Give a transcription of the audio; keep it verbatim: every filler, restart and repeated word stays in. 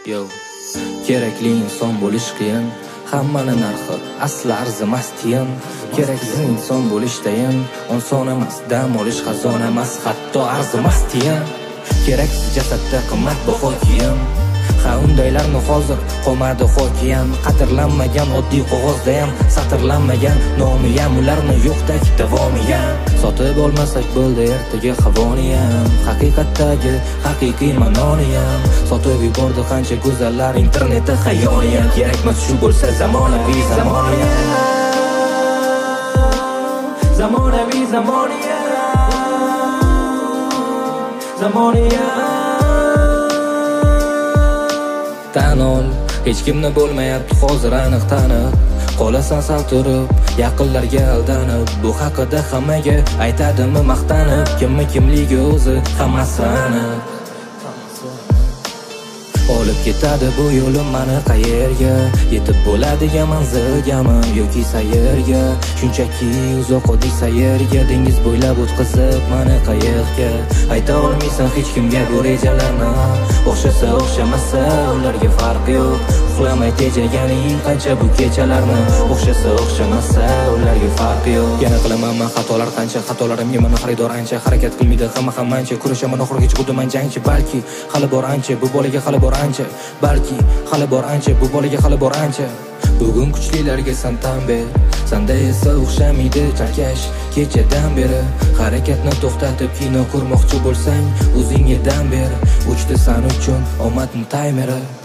Yo, kerakli inson bo'lish qiyin, hammani narxi asli arzimas tiyin. Keraksiz inson bo'lishdayin, oson emas, dam olish xazon emas, hatto arzimas tiyin. Keraksiz jasadda qimmatbaho kiyim, ha undaylarni hozir qolmadi hokiyam. Qadrlanmagan oddiy qog'ozdayam, satrlanmagan nomiyam, ularni yo'qdek davomiyam. Sotib olmasak bo'ldi ertaga havoniyam, haqiqatdagi haqiqiy ma'noniyam. Sotib yubordi qancha go'zallar internetda xayoliyam. Kerakmas shu bo'lsa zamonaviy zamoniyam, zamonaviy zamoniyam, zamoniyam. Tan ol, hech kimni bo'lmayapti hozir aniq tanib, qolasan sal turib, yaqinlarga aldanib. Bu haqida hammaga aytadimi maqtanib, kimmi kimligi o'zi hammasi aniq. Olib ketadi bu yo'lim mani qayerga, yetib bo'ladigan manzilgami yoki sayrga. Shunchaki uzoq oddiy sayrga, dengiz bo'ylab o'tkazib mani qayiqga. Ayta olmaysan hech kimga bu rejalarni, o'xshasa o'xshamasa ularga farq yo'q. Uxlamay tejaganing qancha bu kechalarni, o'xshasa o'xshamasa ularga farq yo'q. Yana qilaman men xatolar qancha, xatolarimga meni xaridor ancha. Harakat qilmaydi hamma hammancha, kurashaman oxirigacha xuddi men jangchi. Balki hali bor ancha, bu bolaga hali bor ancha. Balki hali bor ancha, bu bolaga hali bor ancha. Bugun kuchlilarga san tan ber, sanda esa o'xshamaydi charkash. Kechadan beri harakatni to'xtatib kino ko'rmoqchi bo'lsang, o'zingga dam ber. Uchdi san uchun omadning taymeri.